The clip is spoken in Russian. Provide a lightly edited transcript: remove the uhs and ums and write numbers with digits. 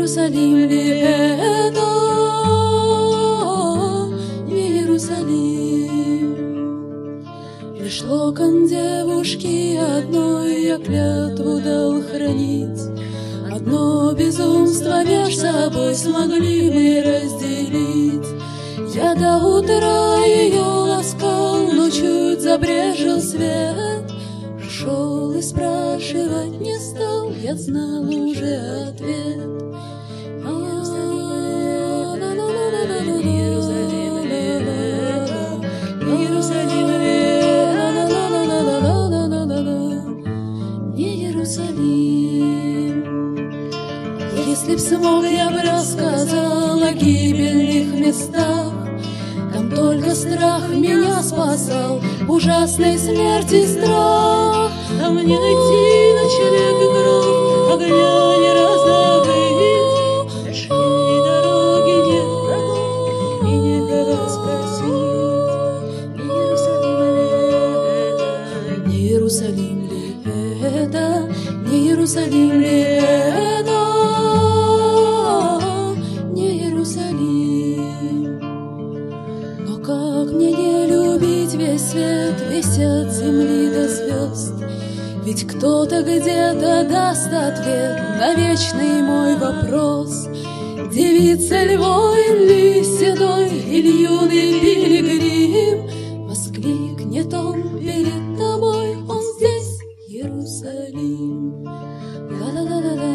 Иерусалим ли это? Не Иерусалим. Лишь локон девушки одной я клятву дал хранить. Одно безумство меж собой смогли мы разделить. Я до утра ее ласкал, но чуть забрежил свет. Шел и спрашивать не стал, я знал уже ответ. Не Иерусалим. Если б смог, я бы рассказал о гибельных местах. Там только страх меня спасал, ужасной смерти страх. Там не найти ночлег и гроб, огня не раздобыть. Точнее, дороги нет врагов, и некого спросить. Не Иерусалим ли это? Не Иерусалим ли это? Не Иерусалим ли это? Не Иерусалим. Но как мне не любить весь свет, весь от земли до звезд? Ведь кто-то где-то даст ответ на вечный мой вопрос. Девица ли воин ли седой, или юный пилигрим? Воскликнет он перед тобой, он здесь, Иерусалим. Ла-ла-ла-ла-ла.